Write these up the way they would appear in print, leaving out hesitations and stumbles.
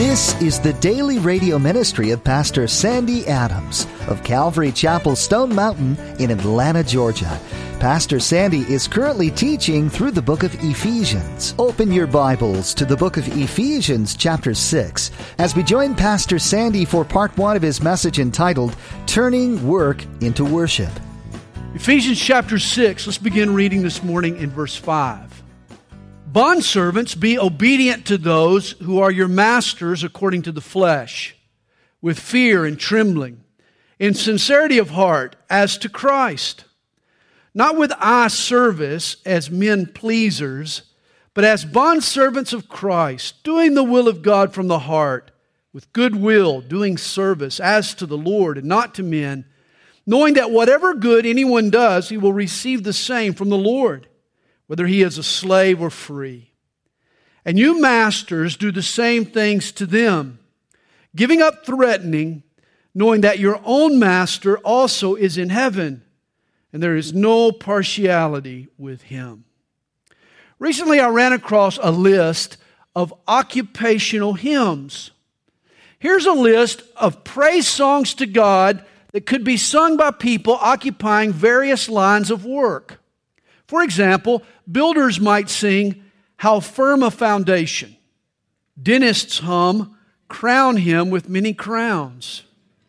This is the daily radio ministry of Pastor Sandy Adams of Calvary Chapel, Stone Mountain in Atlanta, Georgia. Pastor Sandy is currently teaching through the book of Ephesians. Open your Bibles to the book of Ephesians, chapter 6, as we join Pastor Sandy for part 1 of his message entitled, Turning Work into Worship. Ephesians chapter 6, let's begin reading this morning in verse 5. Bondservants, be obedient to those who are your masters according to the flesh, with fear and trembling, in sincerity of heart, as to Christ, not with eye service as men pleasers, but as bondservants of Christ, doing the will of God from the heart, with good will, doing service as to the Lord and not to men, knowing that whatever good anyone does, he will receive the same from the Lord, whether he is a slave or free. And you masters do the same things to them, giving up threatening, knowing that your own master also is in heaven, and there is no partiality with him. Recently I ran across a list of occupational hymns. Here's a list of praise songs to God that could be sung by people occupying various lines of work. For example, builders might sing, "How Firm a Foundation." Dentists hum, "Crown him with many crowns."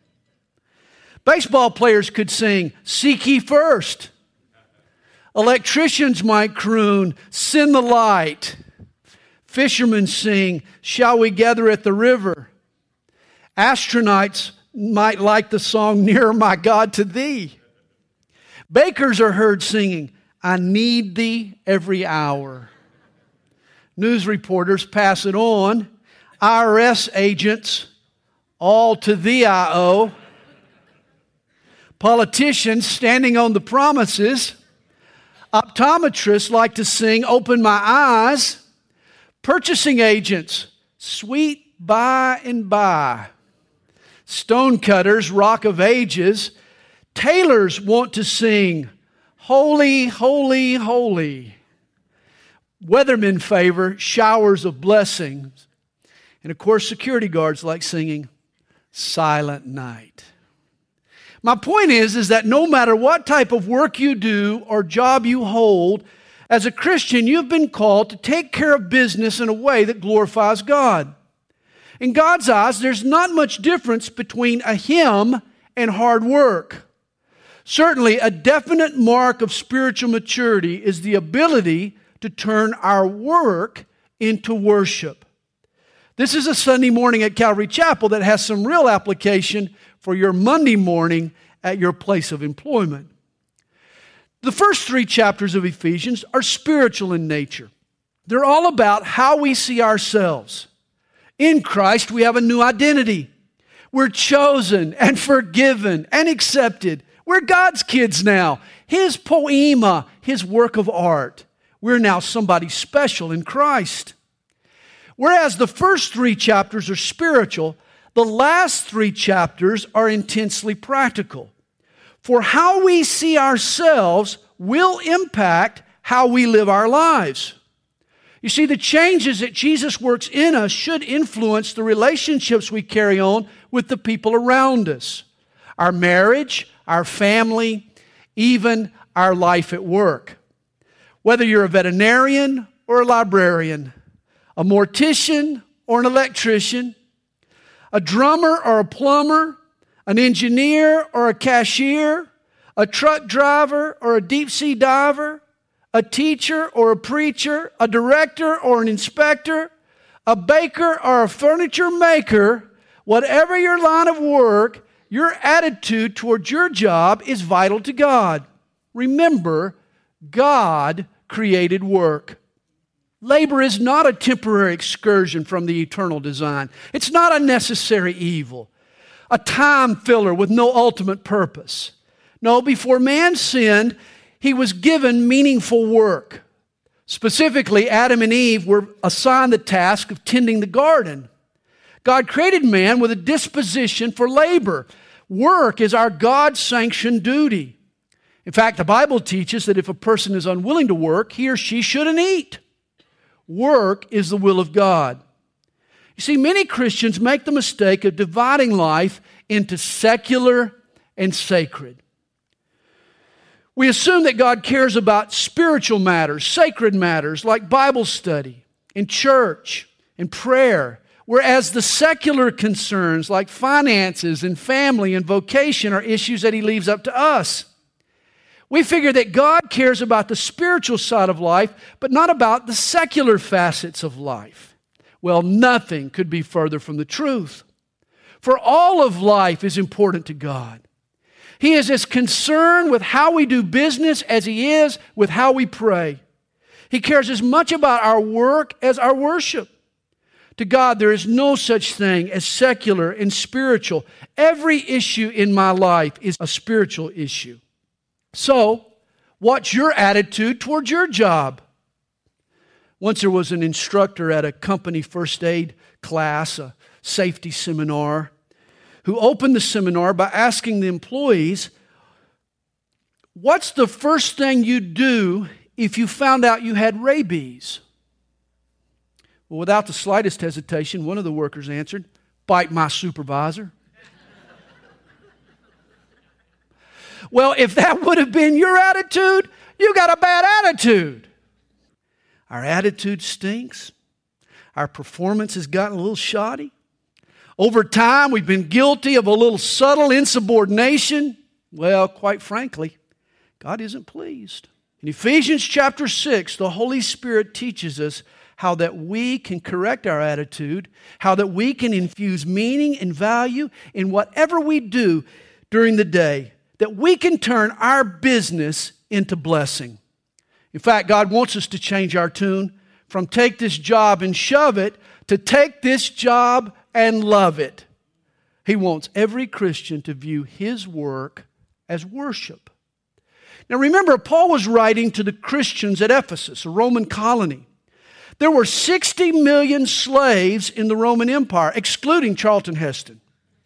Baseball players could sing, "Seek ye first." Electricians might croon, "Send the light." Fishermen sing, "Shall we gather at the river?" Astronauts might like the song, "Nearer my God to thee." Bakers are heard singing, "I need thee every hour." News reporters pass it on. IRS agents, "All to thee I owe." Politicians standing on the promises. Optometrists like to sing, "Open my eyes." Purchasing agents, "Sweet by and by." Stonecutters, "Rock of Ages." Tailors want to sing, "Holy, holy, holy." Weathermen favor "Showers of Blessings." And of course, security guards like singing "Silent Night." My point is that no matter what type of work you do or job you hold, as a Christian, you've been called to take care of business in a way that glorifies God. In God's eyes, there's not much difference between a hymn and hard work. Certainly, a definite mark of spiritual maturity is the ability to turn our work into worship. This is a Sunday morning at Calvary Chapel that has some real application for your Monday morning at your place of employment. The first 3 chapters of Ephesians are spiritual in nature. They're all about how we see ourselves. In Christ, we have a new identity. We're chosen and forgiven and accepted. We're God's kids now. His poema, His work of art. We're now somebody special in Christ. Whereas the first 3 chapters are spiritual, the last 3 chapters are intensely practical. For how we see ourselves will impact how we live our lives. You see, the changes that Jesus works in us should influence the relationships we carry on with the people around us. Our marriage, our family, even our life at work. Whether you're a veterinarian or a librarian, a mortician or an electrician, a drummer or a plumber, an engineer or a cashier, a truck driver or a deep-sea diver, a teacher or a preacher, a director or an inspector, a baker or a furniture maker, whatever your line of work, your attitude towards your job is vital to God. Remember, God created work. Labor is not a temporary excursion from the eternal design. It's not a necessary evil, a time filler with no ultimate purpose. No, before man sinned, he was given meaningful work. Specifically, Adam and Eve were assigned the task of tending the garden. God created man with a disposition for labor. Work is our God-sanctioned duty. In fact, the Bible teaches that if a person is unwilling to work, he or she shouldn't eat. Work is the will of God. You see, many Christians make the mistake of dividing life into secular and sacred. We assume that God cares about spiritual matters, sacred matters like Bible study and church and prayer, whereas the secular concerns like finances and family and vocation are issues that He leaves up to us. We figure that God cares about the spiritual side of life, but not about the secular facets of life. Well, nothing could be further from the truth. For all of life is important to God. He is as concerned with how we do business as He is with how we pray. He cares as much about our work as our worship. To God, there is no such thing as secular and spiritual. Every issue in my life is a spiritual issue. So, what's your attitude towards your job? Once there was an instructor at a company first aid class, a safety seminar, who opened the seminar by asking the employees, what's the first thing you'd do if you found out you had rabies? Well, without the slightest hesitation, one of the workers answered, bite my supervisor. Well, if that would have been your attitude, you got a bad attitude. Our attitude stinks. Our performance has gotten a little shoddy. Over time, we've been guilty of a little subtle insubordination. Well, quite frankly, God isn't pleased. In Ephesians chapter 6, the Holy Spirit teaches us how that we can correct our attitude, how that we can infuse meaning and value in whatever we do during the day, that we can turn our business into blessing. In fact, God wants us to change our tune from take this job and shove it to take this job and love it. He wants every Christian to view his work as worship. Now remember, Paul was writing to the Christians at Ephesus, a Roman colony. There were 60 million slaves in the Roman Empire, excluding Charlton Heston.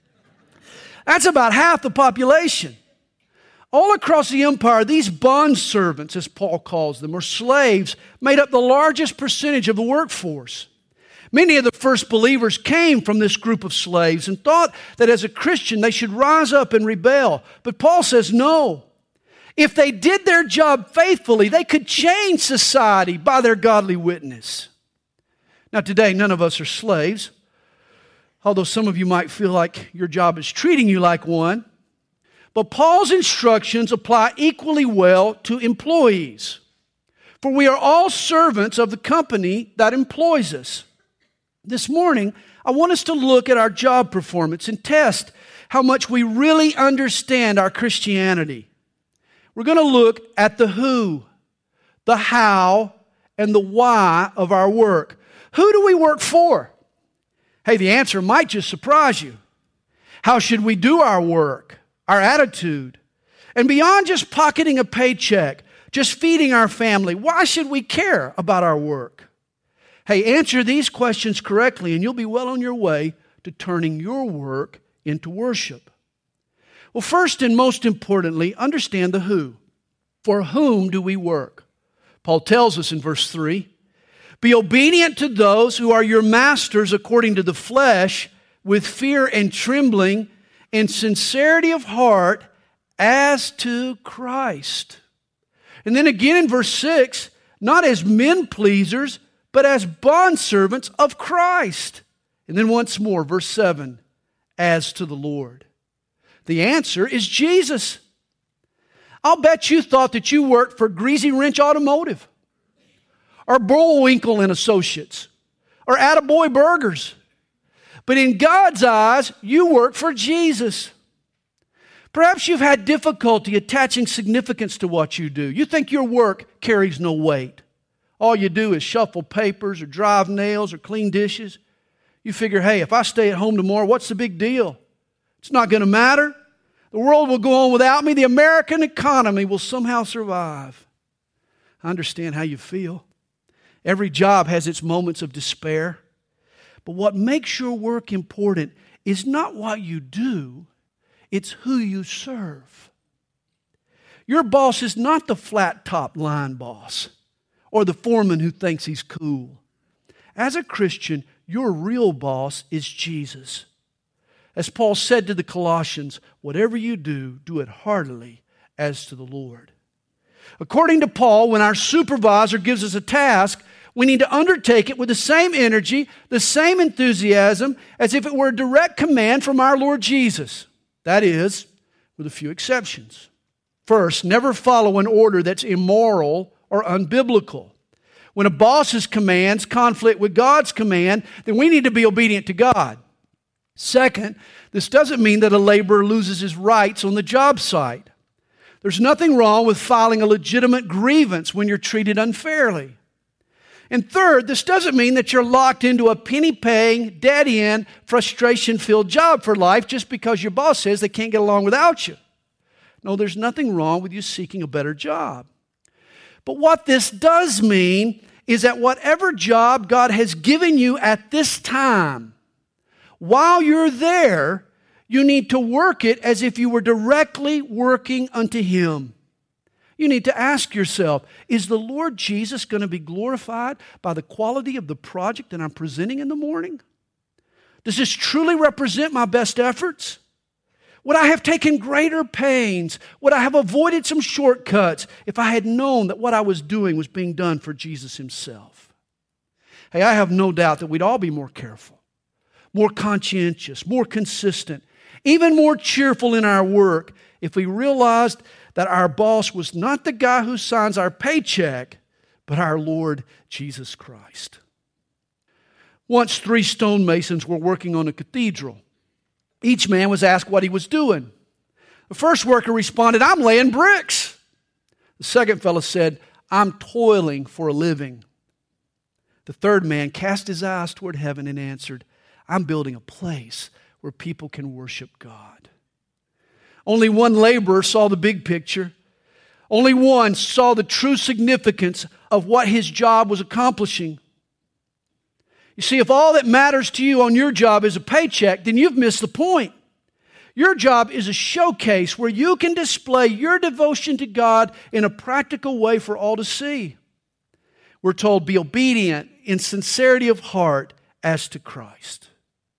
That's about half the population. All across the empire, these bond servants, as Paul calls them, or slaves, made up the largest percentage of the workforce. Many of the first believers came from this group of slaves and thought that as a Christian they should rise up and rebel. But Paul says no. If they did their job faithfully, they could change society by their godly witness. Now today, none of us are slaves, although some of you might feel like your job is treating you like one. But Paul's instructions apply equally well to employees. For we are all servants of the company that employs us. This morning, I want us to look at our job performance and test how much we really understand our Christianity. We're going to look at the who, the how, and the why of our work. Who do we work for? Hey, the answer might just surprise you. How should we do our work? Our attitude. And beyond just pocketing a paycheck, just feeding our family, why should we care about our work? Hey, answer these questions correctly and you'll be well on your way to turning your work into worship. Well, first and most importantly, understand the who. For whom do we work? Paul tells us in verse 3, be obedient to those who are your masters according to the flesh, with fear and trembling and sincerity of heart as to Christ. And then again in verse 6, not as men pleasers, but as bondservants of Christ. And then once more, verse 7, as to the Lord. The answer is Jesus. I'll bet you thought that you worked for Greasy Wrench Automotive, or Bullwinkle and Associates, or Attaboy Burgers. But in God's eyes, you work for Jesus. Perhaps you've had difficulty attaching significance to what you do. You think your work carries no weight. All you do is shuffle papers or drive nails or clean dishes. You figure, hey, if I stay at home tomorrow, what's the big deal? It's not going to matter. The world will go on without me. The American economy will somehow survive. I understand how you feel. Every job has its moments of despair. But what makes your work important is not what you do, it's who you serve. Your boss is not the flat-top line boss or the foreman who thinks he's cool. As a Christian, Your real boss is Jesus. As Paul said to the Colossians, whatever you do, do it heartily as to the Lord. According to Paul, when our supervisor gives us a task, we need to undertake it with the same energy, the same enthusiasm, as if it were a direct command from our Lord Jesus. That is, with a few exceptions. First, never follow an order that's immoral or unbiblical. When a boss's commands conflict with God's command, then we need to be obedient to God. Second, this doesn't mean that a laborer loses his rights on the job site. There's nothing wrong with filing a legitimate grievance when you're treated unfairly. And third, this doesn't mean that you're locked into a penny-paying, dead-end, frustration-filled job for life just because your boss says they can't get along without you. No, there's nothing wrong with you seeking a better job. But what this does mean is that whatever job God has given you at this time, while you're there, you need to work it as if you were directly working unto Him. You need to ask yourself, is the Lord Jesus going to be glorified by the quality of the project that I'm presenting in the morning? Does this truly represent my best efforts? Would I have taken greater pains? Would I have avoided some shortcuts if I had known that what I was doing was being done for Jesus Himself? Hey, I have no doubt that we'd all be more careful, more conscientious, more consistent, even more cheerful in our work if we realized that our boss was not the guy who signs our paycheck, but our Lord Jesus Christ. Once 3 stonemasons were working on a cathedral. Each man was asked what he was doing. The first worker responded, "I'm laying bricks." The second fellow said, "I'm toiling for a living." The third man cast his eyes toward heaven and answered, "I'm building a place where people can worship God." Only one laborer saw the big picture. Only one saw the true significance of what his job was accomplishing. You see, if all that matters to you on your job is a paycheck, then you've missed the point. Your job is a showcase where you can display your devotion to God in a practical way for all to see. We're told, be obedient in sincerity of heart as to Christ.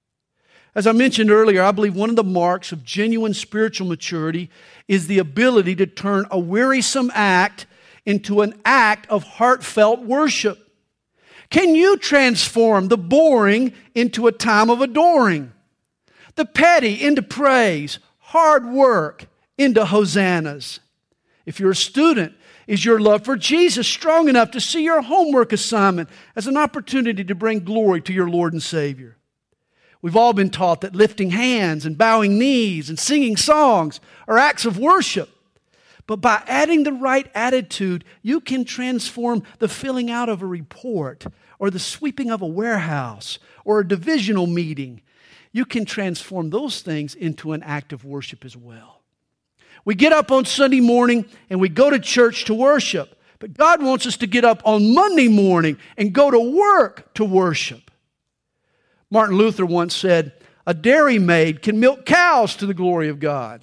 As I mentioned earlier, I believe one of the marks of genuine spiritual maturity is the ability to turn a wearisome act into an act of heartfelt worship. Can you transform the boring into a time of adoring? The petty into praise, hard work into hosannas? If you're a student, is your love for Jesus strong enough to see your homework assignment as an opportunity to bring glory to your Lord and Savior? We've all been taught that lifting hands and bowing knees and singing songs are acts of worship. But by adding the right attitude, you can transform the filling out of a report or the sweeping of a warehouse or a divisional meeting. You can transform those things into an act of worship as well. We get up on Sunday morning and we go to church to worship. But God wants us to get up on Monday morning and go to work to worship. Martin Luther once said, "A dairymaid can milk cows to the glory of God."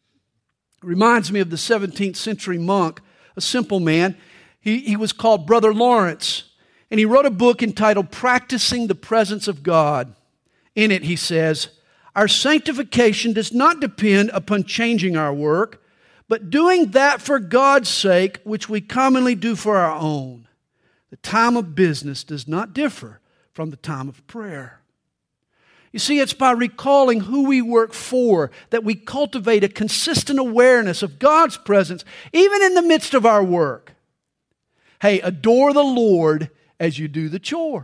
It reminds me of the 17th century monk, a simple man. He was called Brother Lawrence, and he wrote a book entitled Practicing the Presence of God. In it, he says, "Our sanctification does not depend upon changing our work, but doing that for God's sake, which we commonly do for our own. The time of business does not differ from the time of prayer." You see, it's by recalling who we work for that we cultivate a consistent awareness of God's presence, even in the midst of our work. Hey, adore the Lord as you do the chore.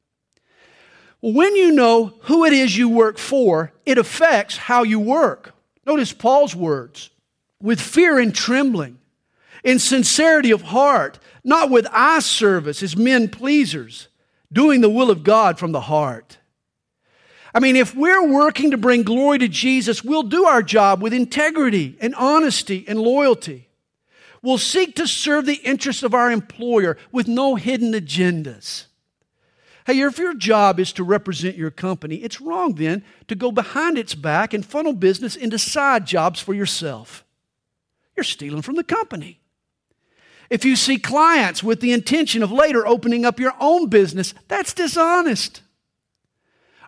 Well, when you know who it is you work for, it affects how you work. Notice Paul's words, "with fear and trembling, in sincerity of heart, not with eye service as men pleasers, doing the will of God from the heart." I mean, if we're working to bring glory to Jesus, we'll do our job with integrity and honesty and loyalty. We'll seek to serve the interests of our employer with no hidden agendas. Hey, if your job is to represent your company, it's wrong then to go behind its back and funnel business into side jobs for yourself. You're stealing from the company. If you see clients with the intention of later opening up your own business, that's dishonest.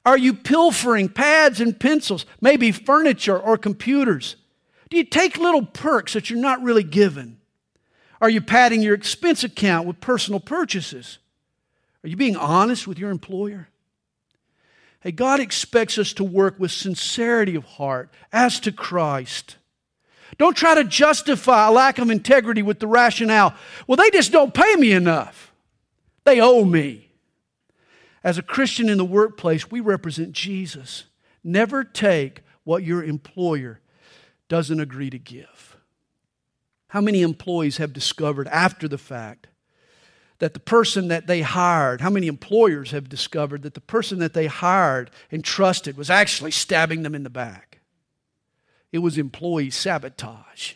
Are you pilfering pads and pencils, maybe furniture or computers? Do you take little perks that you're not really given? Are you padding your expense account with personal purchases? Are you being honest with your employer? Hey, God expects us to work with sincerity of heart as to Christ. Don't try to justify a lack of integrity with the rationale, well, they just don't pay me enough. They owe me. As a Christian in the workplace, we represent Jesus. Never take what your employer doesn't agree to give. How many employees have discovered after the fact that the person that they hired, how many employers have discovered that the person that they hired and trusted was actually stabbing them in the back? It was employee sabotage.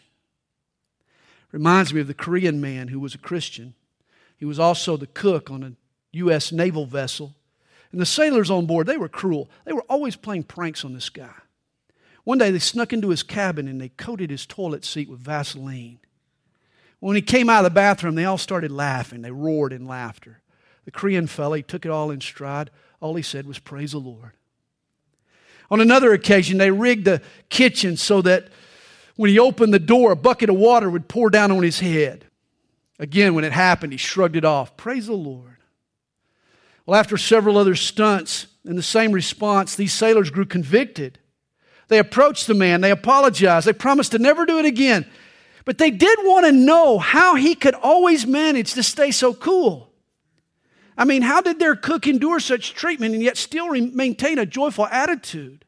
Reminds me of the Korean man who was a Christian. He was also the cook on a U.S. naval vessel. And the sailors on board, they were cruel. They were always playing pranks on this guy. One day they snuck into his cabin and they coated his toilet seat with Vaseline. When he came out of the bathroom, they all started laughing. They roared in laughter. The Korean fella, he took it all in stride. All he said was, "Praise the Lord." On another occasion, they rigged the kitchen so that when he opened the door, a bucket of water would pour down on his head. Again, when it happened, he shrugged it off. Praise the Lord. Well, after several other stunts in the same response, these sailors grew convicted. They approached the man. They apologized. They promised to never do it again. But they did want to know how he could always manage to stay so cool. I mean, how did their cook endure such treatment and yet still maintain a joyful attitude?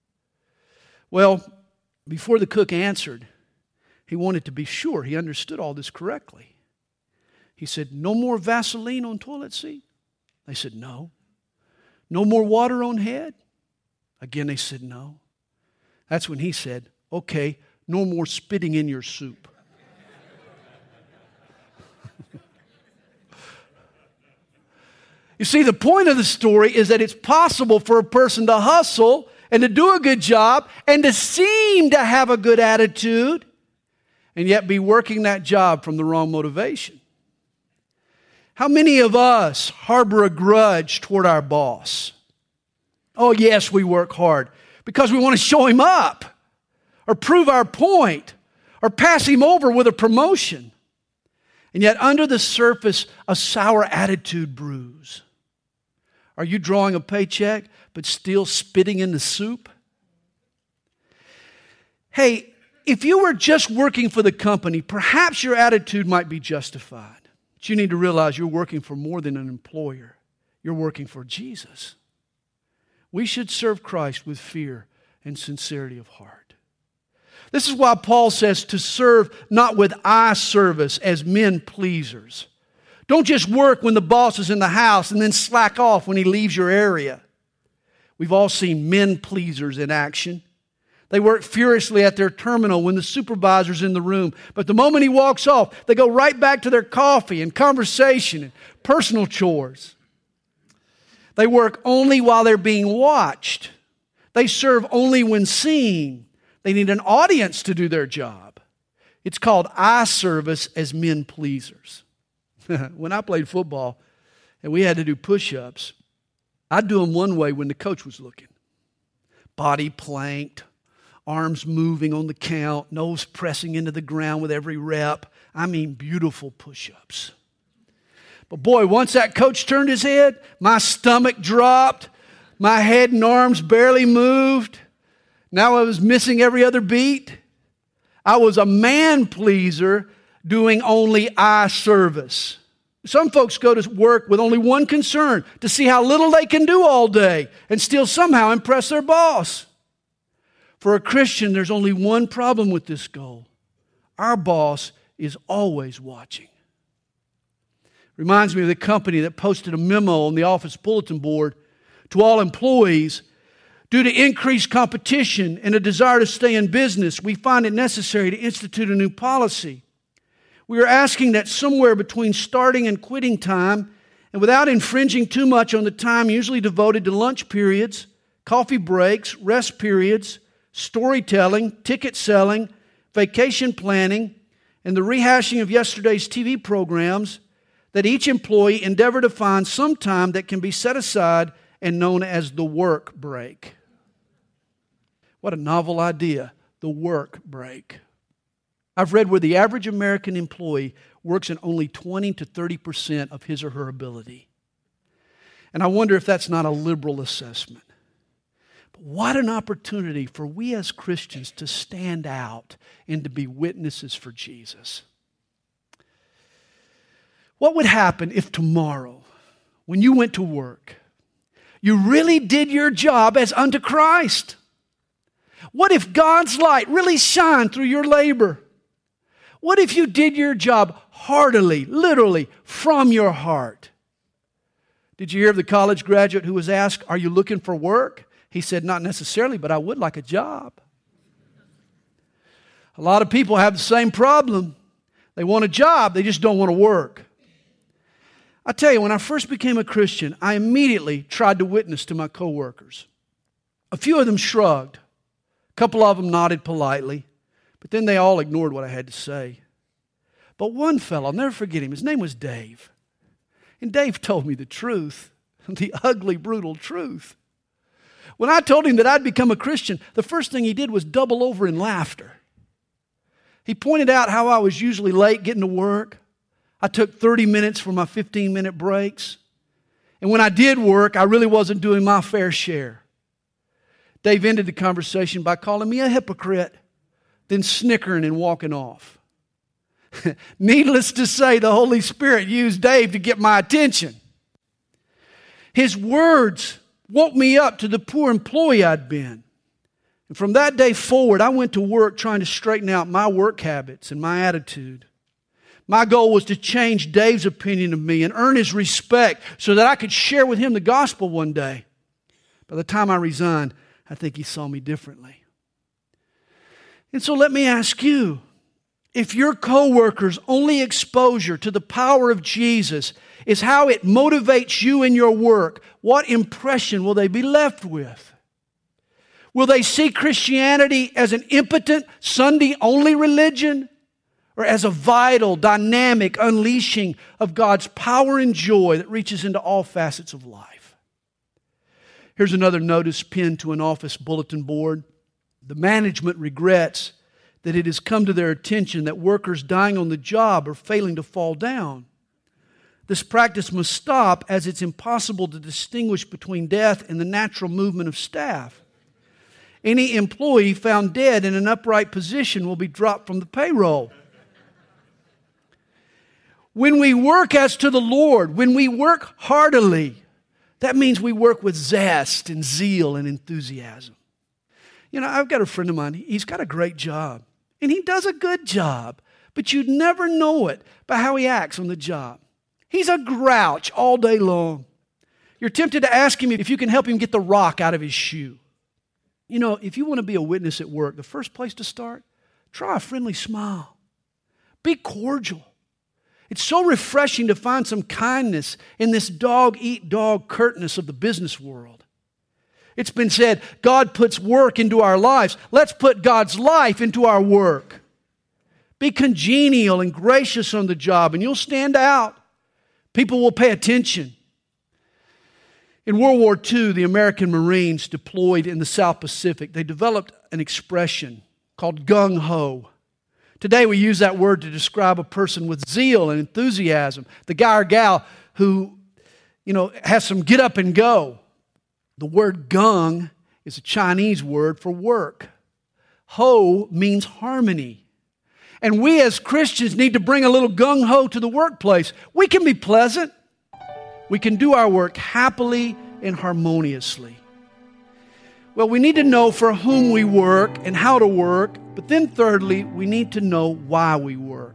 Well, before the cook answered, he wanted to be sure he understood all this correctly. He said, "No more Vaseline on toilet seat?" They said, "No." "No more water on head?" Again, they said, "No." That's when he said, "Okay, no more spitting in your soup." You see, the point of the story is that it's possible for a person to hustle and to do a good job and to seem to have a good attitude and yet be working that job from the wrong motivation. How many of us harbor a grudge toward our boss? Oh, yes, we work hard because we want to show him up or prove our point or pass him over with a promotion. And yet under the surface, a sour attitude brews. Are you drawing a paycheck but still spitting in the soup? Hey, if you were just working for the company, perhaps your attitude might be justified. But you need to realize you're working for more than an employer. You're working for Jesus. We should serve Christ with fear and sincerity of heart. This is why Paul says to serve not with eye service as men pleasers. Don't just work when the boss is in the house and then slack off when he leaves your area. We've all seen men pleasers in action. They work furiously at their terminal when the supervisor's in the room. But the moment he walks off, they go right back to their coffee and conversation and personal chores. They work only while they're being watched. They serve only when seen. They need an audience to do their job. It's called eye service as men pleasers. When I played football and we had to do push-ups, I'd do them one way when the coach was looking. Body planked, arms moving on the count, nose pressing into the ground with every rep. I mean, beautiful push-ups. But boy, once that coach turned his head, my stomach dropped, my head and arms barely moved. Now I was missing every other beat. I was a man pleaser doing only eye service. Some folks go to work with only one concern, to see how little they can do all day and still somehow impress their boss. For a Christian, there's only one problem with this goal. Our boss is always watching. Reminds me of the company that posted a memo on the office bulletin board to all employees. Due to increased competition and a desire to stay in business, we find it necessary to institute a new policy. We are asking that somewhere between starting and quitting time, and without infringing too much on the time usually devoted to lunch periods, coffee breaks, rest periods, storytelling, ticket selling, vacation planning, and the rehashing of yesterday's TV programs, that each employee endeavor to find some time that can be set aside and known as the work break. What a novel idea, the work break. I've read where the average American employee works in only 20 to 30% of his or her ability. And I wonder if that's not a liberal assessment. But what an opportunity for we as Christians to stand out and to be witnesses for Jesus. What would happen if tomorrow, when you went to work, you really did your job as unto Christ? What if God's light really shined through your labor? What if you did your job heartily, literally, from your heart? Did you hear of the college graduate who was asked, "Are you looking for work?" He said, "Not necessarily, but I would like a job." A lot of people have the same problem. They want a job, they just don't want to work. I tell you, when I first became a Christian, I immediately tried to witness to my coworkers. A few of them shrugged. A couple of them nodded politely. But then they all ignored what I had to say. But one fellow, I'll never forget him, his name was Dave. And Dave told me the truth, the ugly, brutal truth. When I told him that I'd become a Christian, the first thing he did was double over in laughter. He pointed out how I was usually late getting to work. I took 30 minutes for my 15-minute breaks. And when I did work, I really wasn't doing my fair share. Dave ended the conversation by calling me a hypocrite, then snickering and walking off. Needless to say, the Holy Spirit used Dave to get my attention. His words woke me up to the poor employee I'd been. And from that day forward, I went to work trying to straighten out my work habits and my attitude. My goal was to change Dave's opinion of me and earn his respect so that I could share with him the gospel one day. By the time I resigned, I think he saw me differently. And so let me ask you, if your coworkers' only exposure to the power of Jesus is how it motivates you in your work, what impression will they be left with? Will they see Christianity as an impotent, Sunday-only religion, or as a vital, dynamic unleashing of God's power and joy that reaches into all facets of life? Here's another notice pinned to an office bulletin board. The management regrets that it has come to their attention that workers dying on the job are failing to fall down. This practice must stop, as it's impossible to distinguish between death and the natural movement of staff. Any employee found dead in an upright position will be dropped from the payroll. When we work as to the Lord, when we work heartily, that means we work with zest and zeal and enthusiasm. You know, I've got a friend of mine, he's got a great job. And he does a good job, but you'd never know it by how he acts on the job. He's a grouch all day long. You're tempted to ask him if you can help him get the rock out of his shoe. You know, if you want to be a witness at work, the first place to start, try a friendly smile. Be cordial. It's so refreshing to find some kindness in this dog-eat-dog curtness of the business world. It's been said, God puts work into our lives. Let's put God's life into our work. Be congenial and gracious on the job, and you'll stand out. People will pay attention. In World War II, the American Marines deployed in the South Pacific, they developed an expression called gung-ho. Today we use that word to describe a person with zeal and enthusiasm. The guy or gal who, has some get up and go. The word gung is a Chinese word for work. Ho means harmony. And we as Christians need to bring a little gung-ho to the workplace. We can be pleasant. We can do our work happily and harmoniously. Well, we need to know for whom we work and how to work. But then thirdly, we need to know why we work.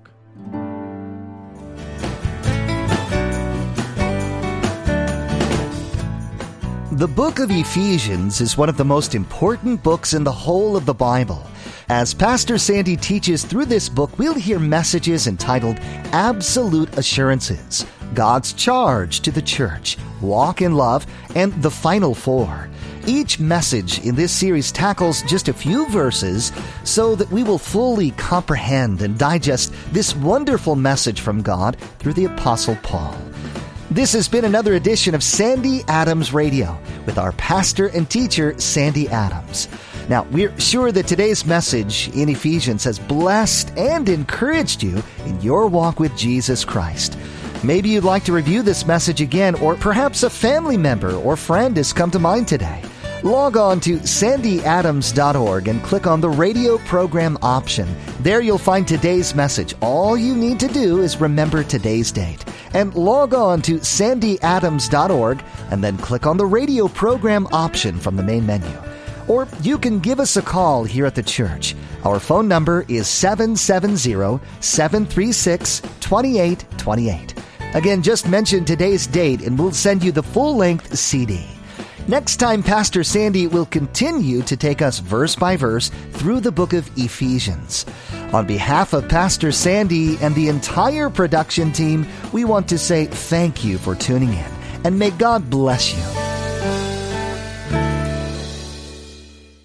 The book of Ephesians is one of the most important books in the whole of the Bible. As Pastor Sandy teaches through this book, we'll hear messages entitled Absolute Assurances, God's Charge to the Church, Walk in Love, and The Final Four. Each message in this series tackles just a few verses so that we will fully comprehend and digest this wonderful message from God through the Apostle Paul. This has been another edition of Sandy Adams Radio with our pastor and teacher, Sandy Adams. Now, we're sure that today's message in Ephesians has blessed and encouraged you in your walk with Jesus Christ. Maybe you'd like to review this message again, or perhaps a family member or friend has come to mind today. Log on to sandyadams.org and click on the radio program option. There you'll find today's message. All you need to do is remember today's date. And log on to sandyadams.org and then click on the radio program option from the main menu. Or you can give us a call here at the church. Our phone number is 770-736-2828. Again, just mention today's date and we'll send you the full-length CD. Next time, Pastor Sandy will continue to take us verse by verse through the book of Ephesians. On behalf of Pastor Sandy and the entire production team, we want to say thank you for tuning in, and may God bless you.